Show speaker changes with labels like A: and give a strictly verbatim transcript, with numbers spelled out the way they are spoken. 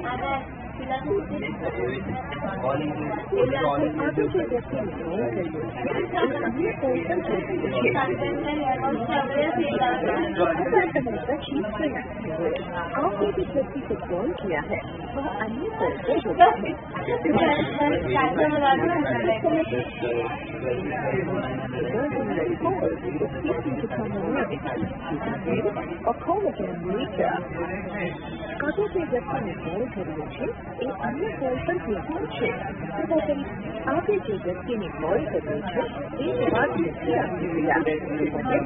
A: आपने जिस व्यक्ति को कॉल किया है वह अन्य कॉल होता है। call again later. કાતો તે વ્યક્તિને કોલ કર્યો છે એ અન્ય કોલ પર વ્યક્તિ છે તથા આપે જે વ્યક્તિને કોલ કર્યો છે એ જવાબ નથી આપી રહ્યા।